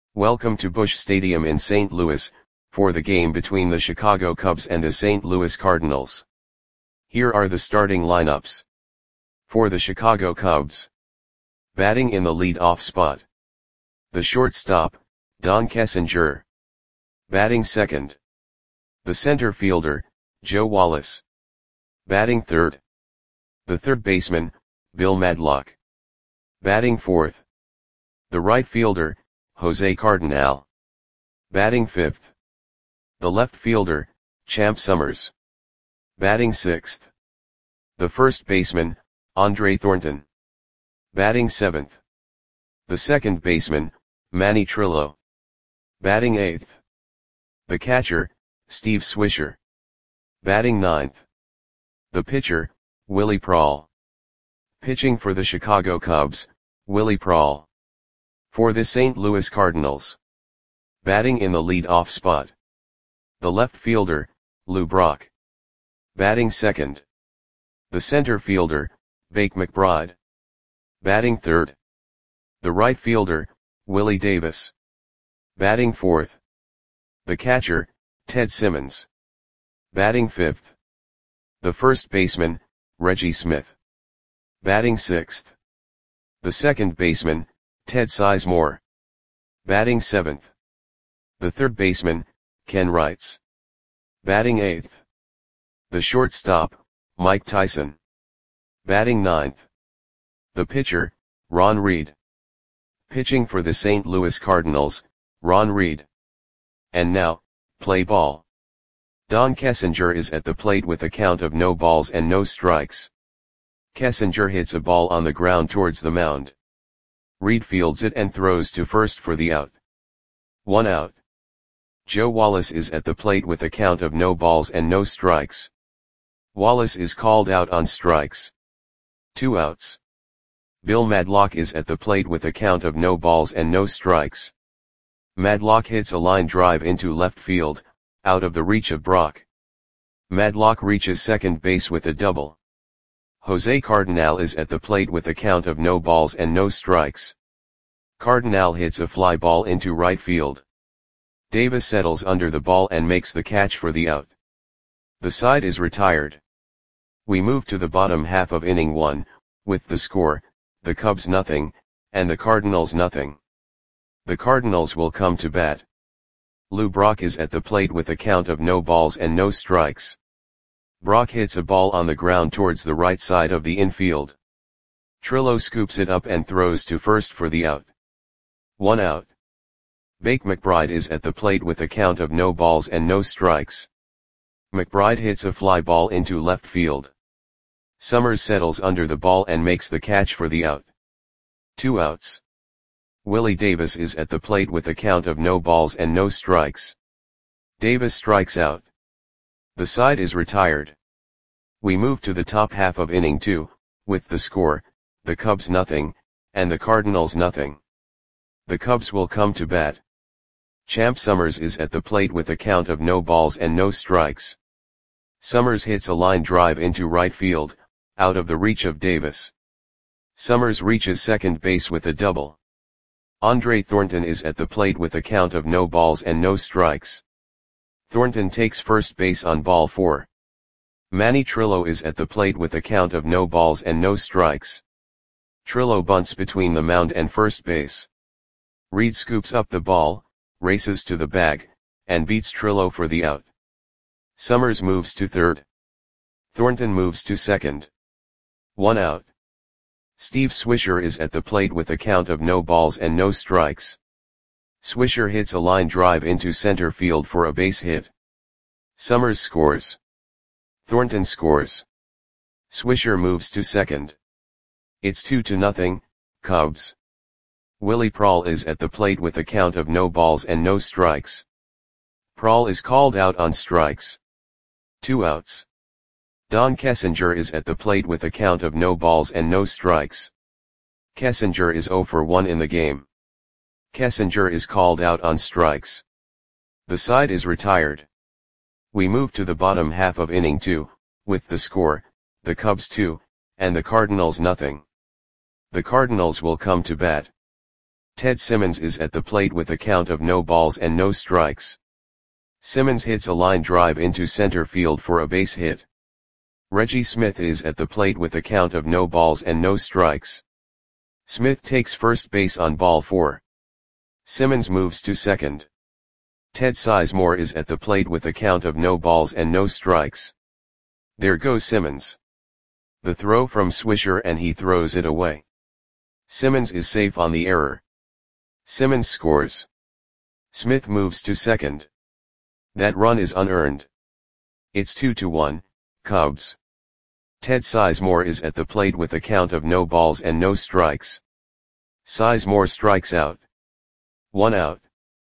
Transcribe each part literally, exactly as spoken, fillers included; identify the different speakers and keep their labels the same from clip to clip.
Speaker 1: Welcome to Busch Stadium in Saint Louis, for the game between the Chicago Cubs and the Saint Louis Cardinals. Here are the starting lineups. For the Chicago Cubs. Batting in the lead-off spot. The shortstop, Don Kessinger. Batting second. The center fielder, Joe Wallace. Batting third. The third baseman, Bill Madlock. Batting fourth. The right fielder, Jose Cardinal. Batting fifth. The left fielder, Champ Summers. Batting sixth. The first baseman, Andre Thornton. Batting seventh. The second baseman, Manny Trillo. Batting eighth. The catcher, Steve Swisher. Batting ninth. The pitcher, Willie Prohl. Pitching for the Chicago Cubs, Willie Prohl. For the Saint Louis Cardinals. Batting in the lead-off spot. The left fielder, Lou Brock. Batting second. The center fielder, Bake McBride. Batting third. The right fielder, Willie Davis. Batting fourth. The catcher, Ted Simmons. Batting fifth. The first baseman, Reggie Smith. Batting sixth. The second baseman, Ted Sizemore. Batting seventh. The third baseman, Ken Wrights. Batting eighth. The shortstop, Mike Tyson. Batting ninth. The pitcher, Ron Reed. Pitching for the Saint Louis Cardinals, Ron Reed. And now, play ball. Don Kessinger is at the plate with a count of no balls and no strikes. Kessinger hits a ball on the ground towards the mound. Reed fields it and throws to first for the out. One out. Joe Wallace is at the plate with a count of no balls and no strikes. Wallace is called out on strikes. Two outs. Bill Madlock is at the plate with a count of no balls and no strikes. Madlock hits a line drive into left field, out of the reach of Brock. Madlock reaches second base with a double. Jose Cardinal is at the plate with a count of no balls and no strikes. Cardinal hits a fly ball into right field. Davis settles under the ball and makes the catch for the out. The side is retired. We move to the bottom half of inning one, with the score, the Cubs nothing, and the Cardinals nothing. The Cardinals will come to bat. Lou Brock is at the plate with a count of no balls and no strikes. Brock hits a ball on the ground towards the right side of the infield. Trillo scoops it up and throws to first for the out. One out. Bake McBride is at the plate with a count of no balls and no strikes. McBride hits a fly ball into left field. Summers settles under the ball and makes the catch for the out. Two outs. Willie Davis is at the plate with a count of no balls and no strikes. Davis strikes out. The side is retired. We move to the top half of inning two, with the score, the Cubs nothing, and the Cardinals nothing. The Cubs will come to bat. Champ Summers is at the plate with a count of no balls and no strikes. Summers hits a line drive into right field, out of the reach of Davis. Summers reaches second base with a double. Andre Thornton is at the plate with a count of no balls and no strikes. Thornton takes first base on ball four. Manny Trillo is at the plate with a count of no balls and no strikes. Trillo bunts between the mound and first base. Reed scoops up the ball, races to the bag, and beats Trillo for the out. Summers moves to third. Thornton moves to second. One out. Steve Swisher is at the plate with a count of no balls and no strikes. Swisher hits a line drive into center field for a base hit. Summers scores. Thornton scores. Swisher moves to second. It's two to nothing, Cubs. Willie Prohl is at the plate with a count of no balls and no strikes. Prohl is called out on strikes. Two outs. Don Kessinger is at the plate with a count of no balls and no strikes. Kessinger is zero for one in the game. Kessinger is called out on strikes. The side is retired. We move to the bottom half of inning two, with the score, the Cubs two, and the Cardinals nothing. The Cardinals will come to bat. Ted Simmons is at the plate with a count of no balls and no strikes. Simmons hits a line drive into center field for a base hit. Reggie Smith is at the plate with a count of no balls and no strikes. Smith takes first base on ball four. Simmons moves to second. Ted Sizemore is at the plate with a count of no balls and no strikes. There goes Simmons. The throw from Swisher and he throws it away. Simmons is safe on the error. Simmons scores. Smith moves to second. That run is unearned. It's two to one, Cubs. Ted Sizemore is at the plate with a count of no balls and no strikes. Sizemore strikes out. One out.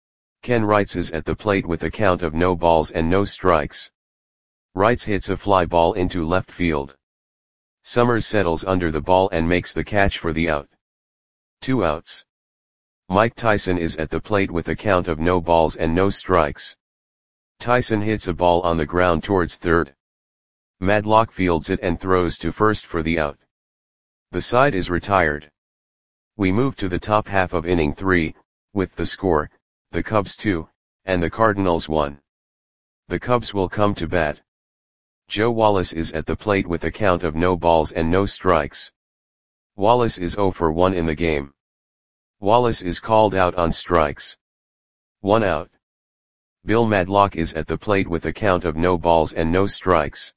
Speaker 1: Ken Wrights is at the plate with a count of no balls and no strikes. Wrights hits a fly ball into left field. Summers settles under the ball and makes the catch for the out. Two outs. Mike Tyson is at the plate with a count of no balls and no strikes. Tyson hits a ball on the ground towards third. Madlock fields it and throws to first for the out. The side is retired. We move to the top half of inning three, with the score, the Cubs two, and the Cardinals one. The Cubs will come to bat. Joe Wallace is at the plate with a count of no balls and no strikes. Wallace is oh for one in the game. Wallace is called out on strikes. One out. Bill Madlock is at the plate with a count of no balls and no strikes.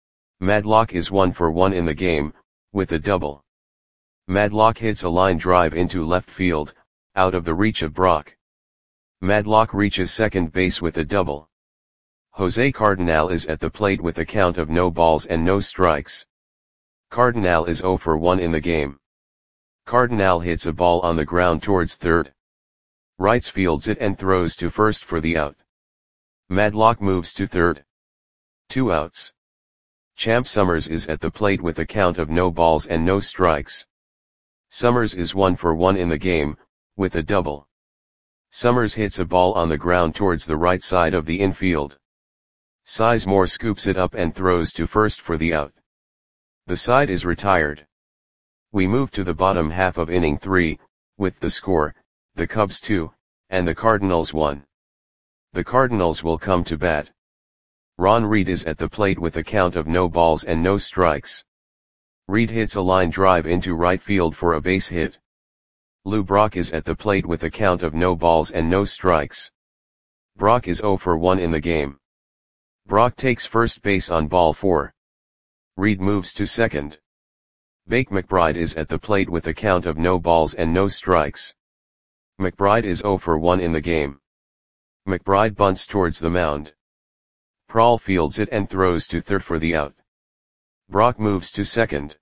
Speaker 1: Madlock is one for one in the game, with a double. Madlock hits a line drive into left field, out of the reach of Brock. Madlock reaches second base with a double. Jose Cardinal is at the plate with a count of no balls and no strikes. Cardinal is oh for one in the game. Cardinal hits a ball on the ground towards third. Wrights fields it and throws to first for the out. Madlock moves to third. Two outs. Champ Summers is at the plate with a count of no balls and no strikes. Summers is one for one in the game, with a double. Summers hits a ball on the ground towards the right side of the infield. Sizemore scoops it up and throws to first for the out. The side is retired. We move to the bottom half of inning three, with the score, the Cubs two, and the Cardinals one. The Cardinals will come to bat. Ron Reed is at the plate with a count of no balls and no strikes. Reed hits a line drive into right field for a base hit. Lou Brock is at the plate with a count of no balls and no strikes. Brock is oh for one in the game. Brock takes first base on ball four. Reed moves to second. Bake McBride is at the plate with a count of no balls and no strikes. McBride is oh for one in the game. McBride bunts towards the mound. Prohl fields it and throws to third for the out. Brock moves to second.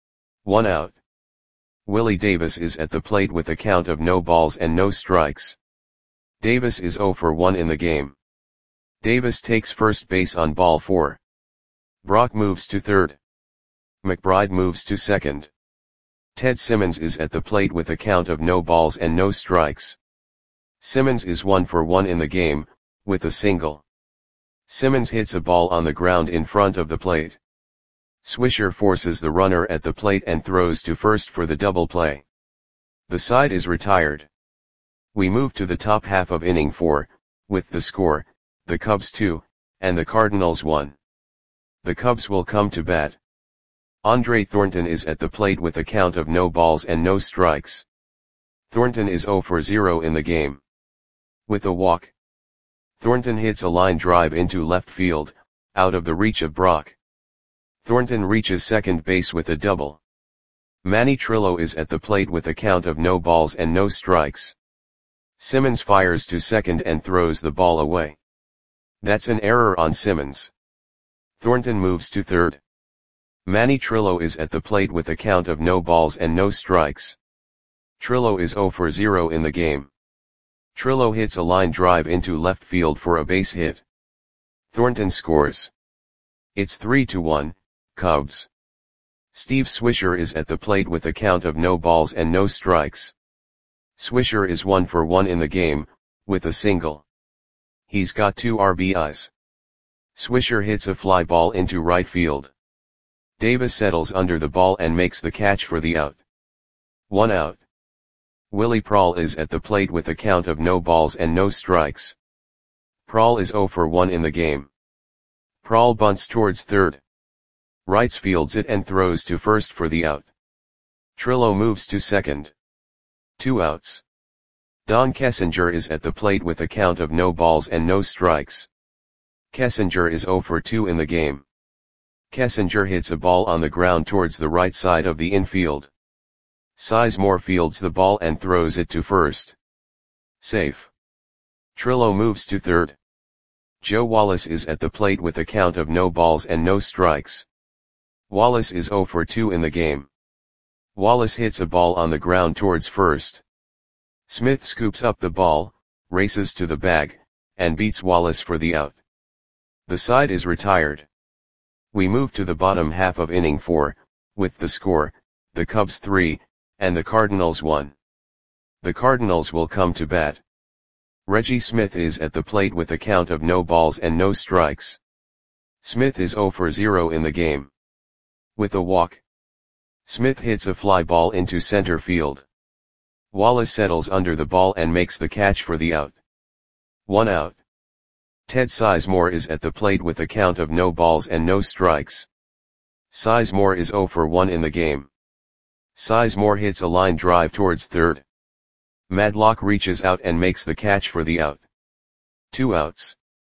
Speaker 1: One out. Willie Davis is at the plate with a count of no balls and no strikes. Davis is oh for one in the game. Davis takes first base on ball four. Brock moves to third. McBride moves to second. Ted Simmons is at the plate with a count of no balls and no strikes. Simmons is one for one in the game, with a single. Simmons hits a ball on the ground in front of the plate. Swisher forces the runner at the plate and throws to first for the double play. The side is retired. We move to the top half of inning four, with the score, the Cubs two, and the Cardinals one. The Cubs will come to bat. Andre Thornton is at the plate with a count of no balls and no strikes. Thornton is oh for zero in the game. With a walk. Thornton hits a line drive into left field, out of the reach of Brock. Thornton reaches second base with a double. Manny Trillo is at the plate with a count of no balls and no strikes. Simmons fires to second and throws the ball away. That's an error on Simmons. Thornton moves to third. Manny Trillo is at the plate with a count of no balls and no strikes. Trillo is oh for zero in the game. Trillo hits a line drive into left field for a base hit. Thornton scores. It's three to one, Cubs. Steve Swisher is at the plate with a count of no balls and no strikes. Swisher is one for one in the game, with a single. He's got two R B Is. Swisher hits a fly ball into right field. Davis settles under the ball and makes the catch for the out. One out. Willie Prawl is at the plate with a count of no balls and no strikes. Prawl is zero for one in the game. Prawl bunts towards third. Wrights fields it and throws to first for the out. Trillo moves to second. Two outs. Don Kessinger is at the plate with a count of no balls and no strikes. Kessinger is zero for two in the game. Kessinger hits a ball on the ground towards the right side of the infield. Sizemore fields the ball and throws it to first. Safe. Trillo moves to third. Joe Wallace is at the plate with a count of no balls and no strikes. Wallace is zero for two in the game. Wallace hits a ball on the ground towards first. Smith scoops up the ball, races to the bag, and beats Wallace for the out. The side is retired. We move to the bottom half of inning four, with the score, the Cubs three, and the Cardinals one. The Cardinals will come to bat. Reggie Smith is at the plate with a count of no balls and no strikes. Smith is zero for zero in the game. With a walk, Smith hits a fly ball into center field. Wallace settles under the ball and makes the catch for the out. One out. Ted Sizemore is at the plate with a count of no balls and no strikes. Sizemore is zero for one in the game. Sizemore hits a line drive towards third. Madlock reaches out and makes the catch for the out. Two outs.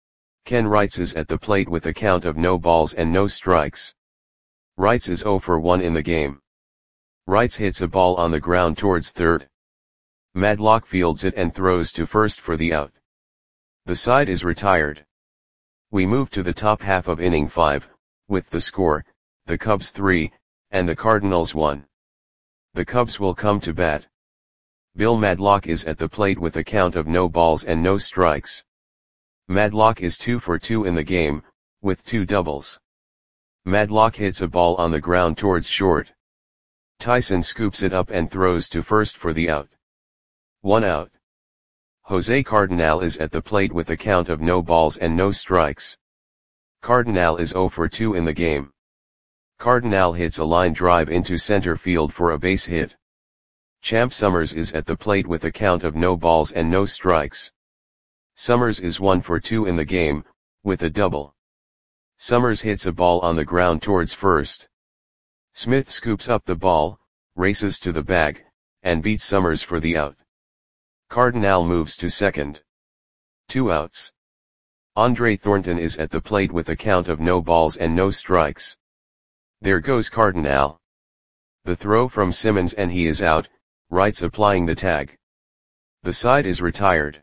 Speaker 1: Ken Wrights is at the plate with a count of no balls and no strikes. Wrights is zero for one in the game. Wrights hits a ball on the ground towards third. Madlock fields it and throws to first for the out. The side is retired. We move to the top half of inning five, with the score, the Cubs three, and the Cardinals one. The Cubs will come to bat. Bill Madlock is at the plate with a count of no balls and no strikes. Madlock is two for two in the game, with two doubles. Madlock hits a ball on the ground towards short. Tyson scoops it up and throws to first for the out. One out. Jose Cardinal is at the plate with a count of no balls and no strikes. Cardinal is zero for two in the game. Cardinal hits a line drive into center field for a base hit. Champ Summers is at the plate with a count of no balls and no strikes. Summers is one for two in the game, with a double. Summers hits a ball on the ground towards first. Smith scoops up the ball, races to the bag, and beats Summers for the out. Cardinal moves to second. Two outs. Andre Thornton is at the plate with a count of no balls and no strikes. There goes Cardinal. The throw from Simmons and he is out, Wrights applying the tag. The side is retired.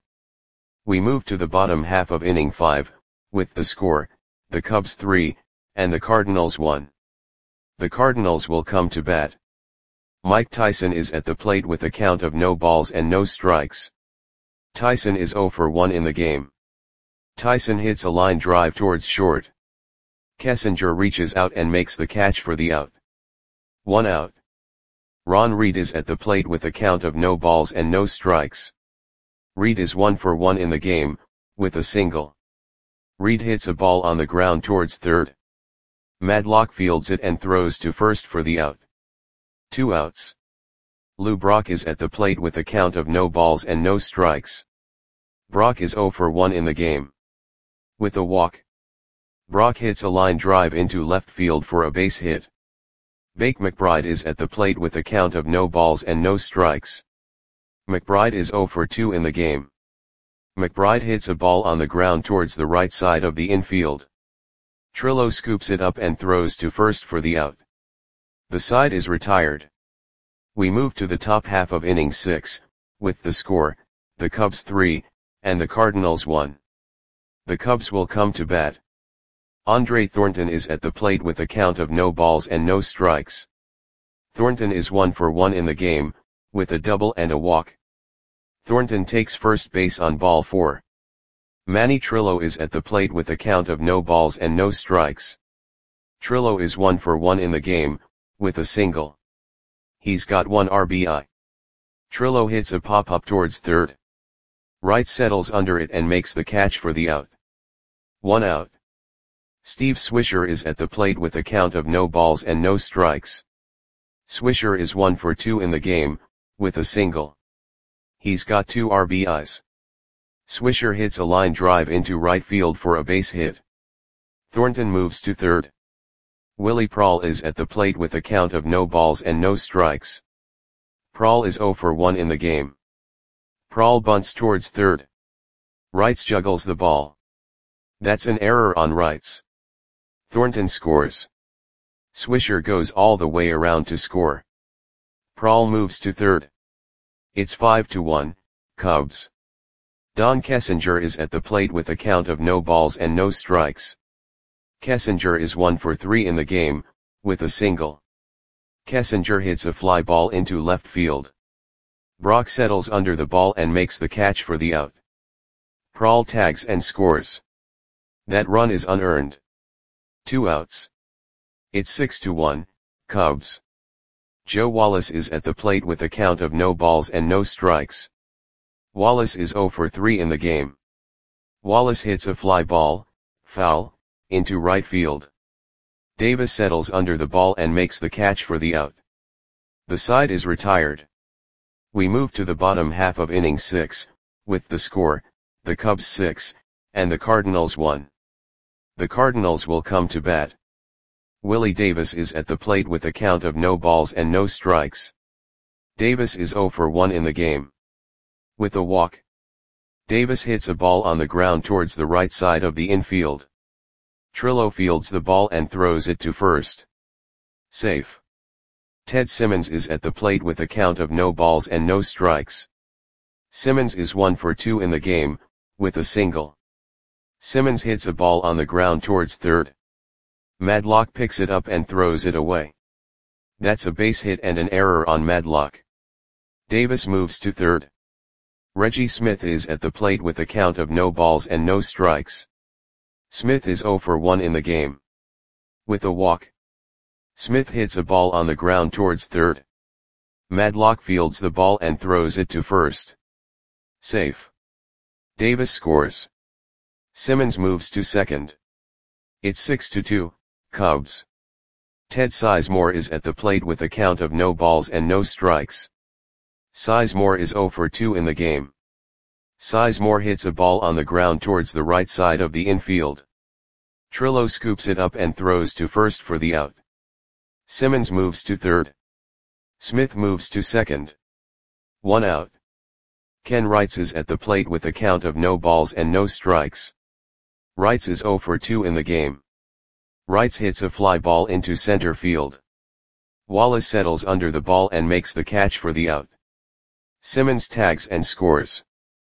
Speaker 1: We move to the bottom half of inning five, with the score, the Cubs three, and the Cardinals one. The Cardinals will come to bat. Mike Tyson is at the plate with a count of no balls and no strikes. Tyson is zero for one in the game. Tyson hits a line drive towards short. Kessinger reaches out and makes the catch for the out. One out. Ron Reed is at the plate with a count of no balls and no strikes. Reed is one for one in the game, with a single. Reed hits a ball on the ground towards third. Madlock fields it and throws to first for the out. Two outs. Lou Brock is at the plate with a count of no balls and no strikes. Brock is zero for one in the game. With a walk, Brock hits a line drive into left field for a base hit. Bake McBride is at the plate with a count of no balls and no strikes. McBride is zero for two in the game. McBride hits a ball on the ground towards the right side of the infield. Trillo scoops it up and throws to first for the out. The side is retired. We move to the top half of inning six, with the score, the Cubs three, and the Cardinals one. The Cubs will come to bat. Andre Thornton is at the plate with a count of no balls and no strikes. Thornton is one for one in the game, with a double and a walk. Thornton takes first base on ball four. Manny Trillo is at the plate with a count of no balls and no strikes. Trillo is one for one in the game, with a single. He's got one R B I. Trillo hits a pop-up towards third. Wright settles under it and makes the catch for the out. One out. Steve Swisher is at the plate with a count of no balls and no strikes. Swisher is one for two in the game, with a single. He's got two R B Is. Swisher hits a line drive into right field for a base hit. Thornton moves to third. Willie Prohl is at the plate with a count of no balls and no strikes. Prohl is oh for one in the game. Prohl bunts towards third. Wrights juggles the ball. That's an error on Wrights. Thornton scores. Swisher goes all the way around to score. Prohl moves to third. It's five to one, Cubs. Don Kessinger is at the plate with a count of no balls and no strikes. Kessinger is one for three in the game, with a single. Kessinger hits a fly ball into left field. Brock settles under the ball and makes the catch for the out. Prohl tags and scores. That run is unearned. Two outs. It's six to one, Cubs. Joe Wallace is at the plate with a count of no balls and no strikes. Wallace is oh for three in the game. Wallace hits a fly ball, foul, into right field. Davis settles under the ball and makes the catch for the out. The side is retired. We move to the bottom half of inning six, with the score, the Cubs six, and the Cardinals one. The Cardinals will come to bat. Willie Davis is at the plate with a count of no balls and no strikes. Davis is oh for one in the game. With a walk. Davis hits a ball on the ground towards the right side of the infield. Trillo fields the ball and throws it to first. Safe. Ted Simmons is at the plate with a count of no balls and no strikes. Simmons is one for two in the game, with a single. Simmons hits a ball on the ground towards third. Madlock picks it up and throws it away. That's a base hit and an error on Madlock. Davis moves to third. Reggie Smith is at the plate with a count of no balls and no strikes. Smith is oh for one in the game. With a walk. Smith hits a ball on the ground towards third. Madlock fields the ball and throws it to first. Safe. Davis scores. Simmons moves to second. It's six to two, Cubs. Ted Sizemore is at the plate with a count of no balls and no strikes. Sizemore is oh for two in the game. Sizemore hits a ball on the ground towards the right side of the infield. Trillo scoops it up and throws to first for the out. Simmons moves to third. Smith moves to second. One out. Ken Wrights is at the plate with a count of no balls and no strikes. Wrights is oh for two in the game. Wrights hits a fly ball into center field. Wallace settles under the ball and makes the catch for the out. Simmons tags and scores.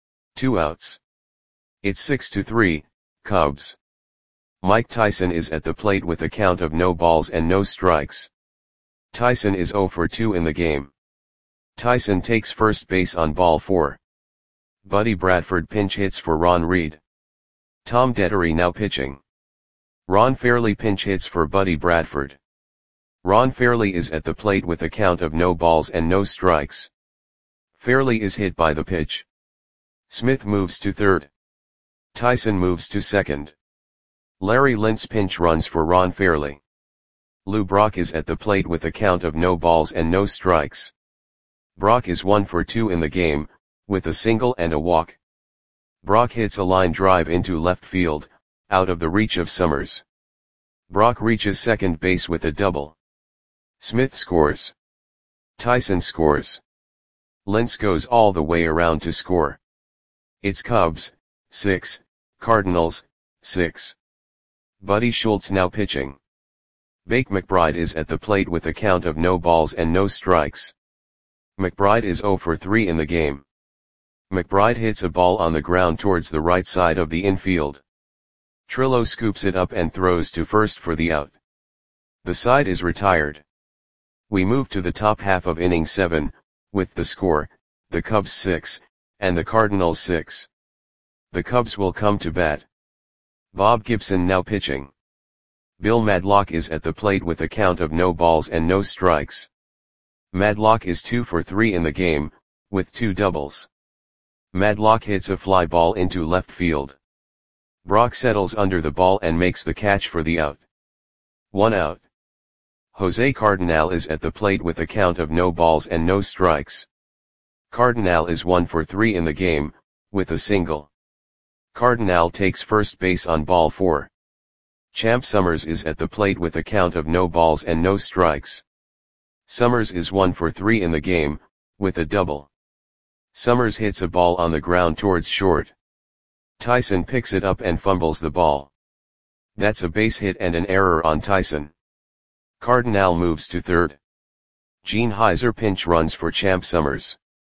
Speaker 1: Two outs. It's six to three, Cubs. Mike Tyson is at the plate with a count of no balls and no strikes. Tyson is oh for two in the game. Tyson takes first base on ball four. Buddy Bradford pinch hits for Ron Reed. Tom Dettery now pitching. Ron Fairly pinch hits for Buddy Bradford. Ron Fairly is at the plate with a count of no balls and no strikes. Fairly is hit by the pitch. Smith moves to third. Tyson moves to second. Larry Lintz pinch runs for Ron Fairly. Lou Brock is at the plate with a count of no balls and no strikes. Brock is one for two in the game, with a single and a walk. Brock hits a line drive into left field, out of the reach of Summers. Brock reaches second base with a double. Smith scores. Tyson scores. Lintz goes all the way around to score. It's Cubs, six, Cardinals, six. Buddy Schultz now pitching. Bake McBride is at the plate with a count of no balls and no strikes. McBride is oh for three in the game. McBride hits a ball on the ground towards the right side of the infield. Trillo scoops it up and throws to first for the out. The side is retired. We move to the top half of inning seven, with the score, the Cubs six, and the Cardinals six. The Cubs will come to bat. Bob Gibson now pitching. Bill Madlock is at the plate with a count of no balls and no strikes. Madlock is two for three in the game, with two doubles. Madlock hits a fly ball into left field. Brock settles under the ball and makes the catch for the out. One out. Jose Cardenal is at the plate with a count of no balls and no strikes. Cardinal is one for three in the game, with a single. Cardinal takes first base on ball four. Champ Summers is at the plate with a count of no balls and no strikes. Summers is one for three in the game, with a double. Summers hits a ball on the ground towards short. Tyson picks it up and fumbles the ball. That's a base hit and an error on Tyson. Cardinal moves to third. Gene Heiser pinch runs for Champ Summers.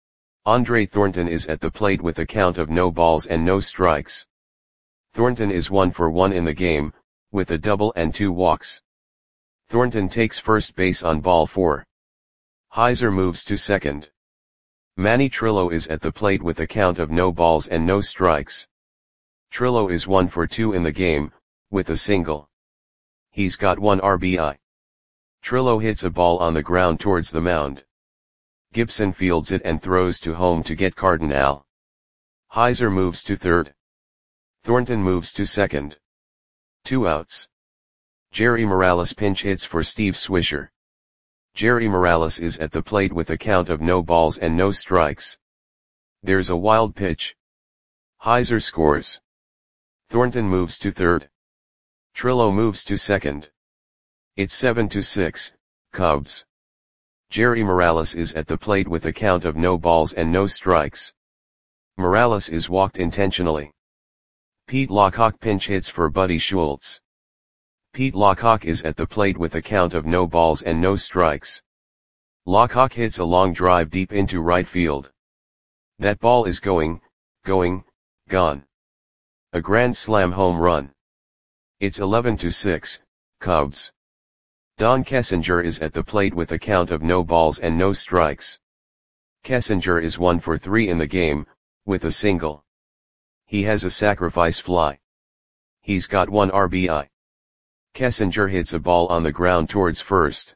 Speaker 1: Andre Thornton is at the plate with a count of no balls and no strikes. Thornton is one for one in the game, with a double and two walks. Thornton takes first base on ball four. Heiser moves to second. Manny Trillo is at the plate with a count of no balls and no strikes. Trillo is one for two in the game, with a single. He's got one R B I. Trillo hits a ball on the ground towards the mound. Gibson fields it and throws to home to get Cardinal. Heiser moves to third. Thornton moves to second. Two outs. Jerry Morales pinch hits for Steve Swisher. Jerry Morales is at the plate with a count of no balls and no strikes. There's a wild pitch. Heiser scores. Thornton moves to third. Trillo moves to second. It's seven to six, Cubs. Jerry Morales is at the plate with a count of no balls and no strikes. Morales is walked intentionally. Pete Lockhart pinch hits for Buddy Schultz. Pete Lockhart is at the plate with a count of no balls and no strikes. Lockhart hits a long drive deep into right field. That ball is going, going, gone. A grand slam home run. It's eleven to six, Cubs. Don Kessinger is at the plate with a count of no balls and no strikes. Kessinger is one for three in the game, with a single. He has a sacrifice fly. He's got one R B I. Kessinger hits a ball on the ground towards first.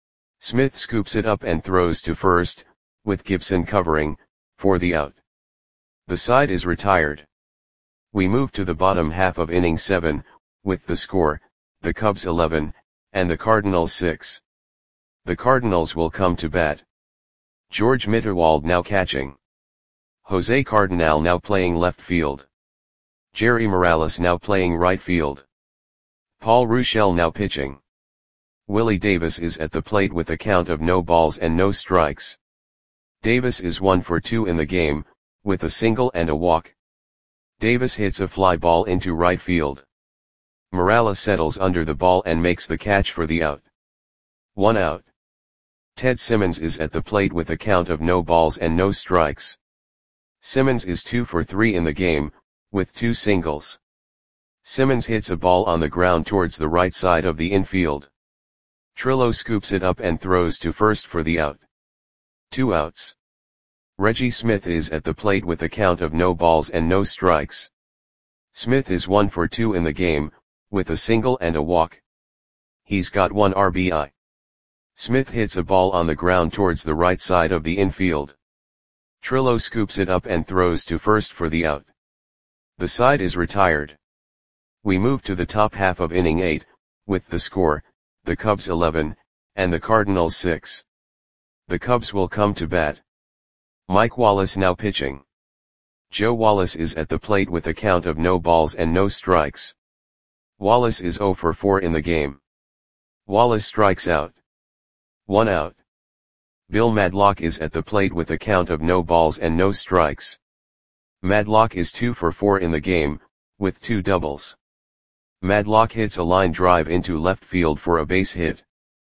Speaker 1: Smith scoops it up and throws to first, with Gibson covering, for the out. The side is retired. We move to the bottom half of inning seven, with the score, the Cubs eleven, and the Cardinals six. The Cardinals will come to bat. George Mitterwald now catching. Jose Cardinal now playing left field. Jerry Morales now playing right field. Paul Ruschel now pitching. Willie Davis is at the plate with a count of no balls and no strikes. Davis is one for two in the game, with a single and a walk. Davis hits a fly ball into right field. Morales settles under the ball and makes the catch for the out. One out. Ted Simmons is at the plate with a count of no balls and no strikes. Simmons is two for three in the game, with two singles. Simmons hits a ball on the ground towards the right side of the infield. Trillo scoops it up and throws to first for the out. Two outs. Reggie Smith is at the plate with a count of no balls and no strikes. Smith is one for two in the game, with a single and a walk. He's got one R B I. Smith hits a ball on the ground towards the right side of the infield. Trillo scoops it up and throws to first for the out. The side is retired. We move to the top half of inning eight, with the score, the Cubs eleven, and the Cardinals six. The Cubs will come to bat. Mike Wallace now pitching. Joe Wallace is at the plate with a count of no balls and no strikes. Wallace is zero for four in the game. Wallace strikes out. One out. Bill Madlock is at the plate with a count of no balls and no strikes. Madlock is two for four in the game, with two doubles. Madlock hits a line drive into left field for a base hit.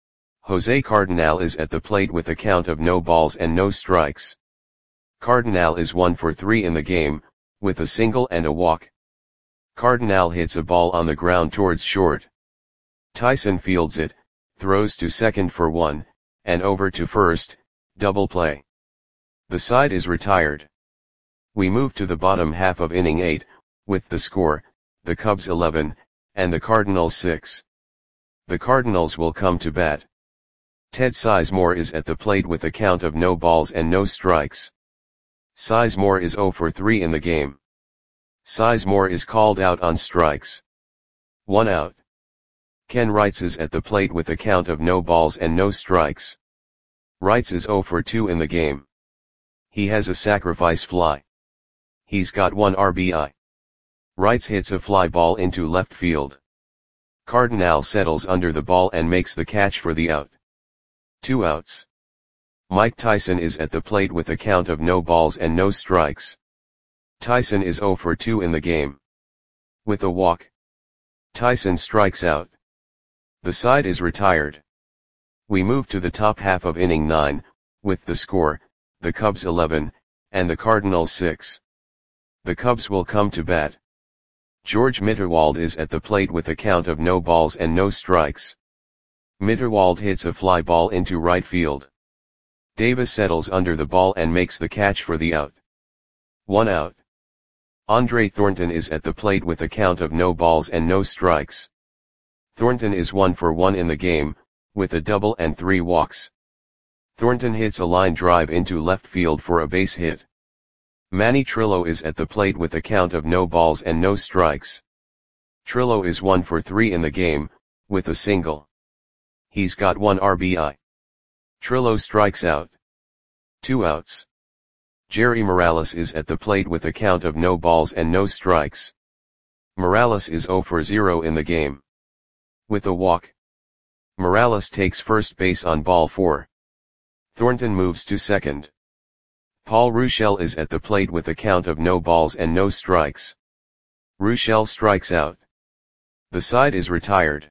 Speaker 1: Jose Cardinal is at the plate with a count of no balls and no strikes. Cardinal is one for three in the game, with a single and a walk. Cardinal hits a ball on the ground towards short. Tyson fields it, throws to second for one, and over to first, double play. The side is retired. We move to the bottom half of inning eight, with the score, the Cubs eleven, and the Cardinals six. The Cardinals will come to bat. Ted Sizemore is at the plate with a count of no balls and no strikes. Sizemore is zero for three in the game. Sizemore is called out on strikes. One out. Ken Wrights is at the plate with a count of no balls and no strikes. Wrights is zero for two in the game. He has a sacrifice fly. He's got one R B I. Wrights hits a fly ball into left field. Cardinal settles under the ball and makes the catch for the out. Two outs. Mike Tyson is at the plate with a count of no balls and no strikes. Tyson is oh for two in the game. With a walk, Tyson strikes out. The side is retired. We move to the top half of inning nine, with the score, the Cubs eleven, and the Cardinals six. The Cubs will come to bat. George Mitterwald is at the plate with a count of no balls and no strikes. Mitterwald hits a fly ball into right field. Davis settles under the ball and makes the catch for the out. One out. Andre Thornton is at the plate with a count of no balls and no strikes. Thornton is one for one in the game, with a double and three walks. Thornton hits a line drive into left field for a base hit. Manny Trillo is at the plate with a count of no balls and no strikes. Trillo is one for three in the game, with a single. He's got one R B I. Trillo strikes out. Two outs. Jerry Morales is at the plate with a count of no balls and no strikes. Morales is oh for zero in the game. With a walk, Morales takes first base on ball four. Thornton moves to second. Paul Ruschel is at the plate with a count of no balls and no strikes. Ruschel strikes out. The side is retired.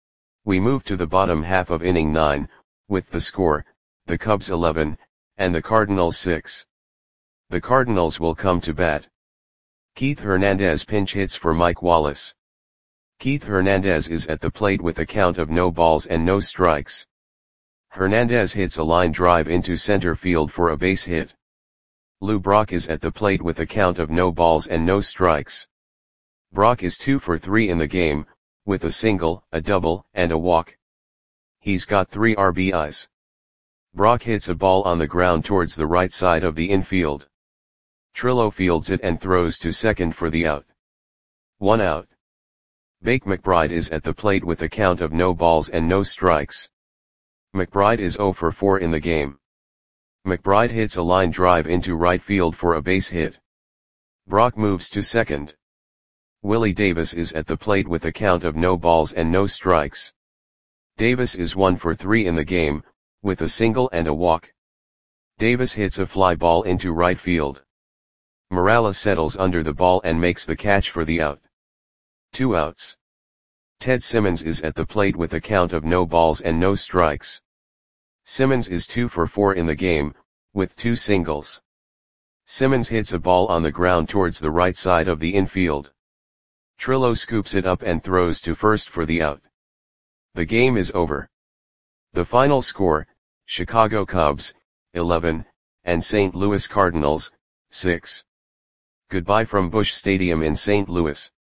Speaker 1: We move to the bottom half of inning nine, with the score, the Cubs eleven, and the Cardinals six. The Cardinals will come to bat. Keith Hernandez pinch hits for Mike Wallace. Keith Hernandez is at the plate with a count of no balls and no strikes. Hernandez hits a line drive into center field for a base hit. Lou Brock is at the plate with a count of no balls and no strikes. Brock is two for three in the game, with a single, a double, and a walk. He's got three R B Is. Brock hits a ball on the ground towards the right side of the infield. Trillo fields it and throws to second for the out. One out. Bake McBride is at the plate with a count of no balls and no strikes. McBride is oh for four in the game. McBride hits a line drive into right field for a base hit. Brock moves to second. Willie Davis is at the plate with a count of no balls and no strikes. Davis is one for three in the game, with a single and a walk. Davis hits a fly ball into right field. Morales settles under the ball and makes the catch for the out. Two outs. Ted Simmons is at the plate with a count of no balls and no strikes. Simmons is two for four in the game, with two singles. Simmons hits a ball on the ground towards the right side of the infield. Trillo scoops it up and throws to first for the out. The game is over. The final score, Chicago Cubs, eleven, and Saint Louis Cardinals, six. Goodbye from Busch Stadium in Saint Louis.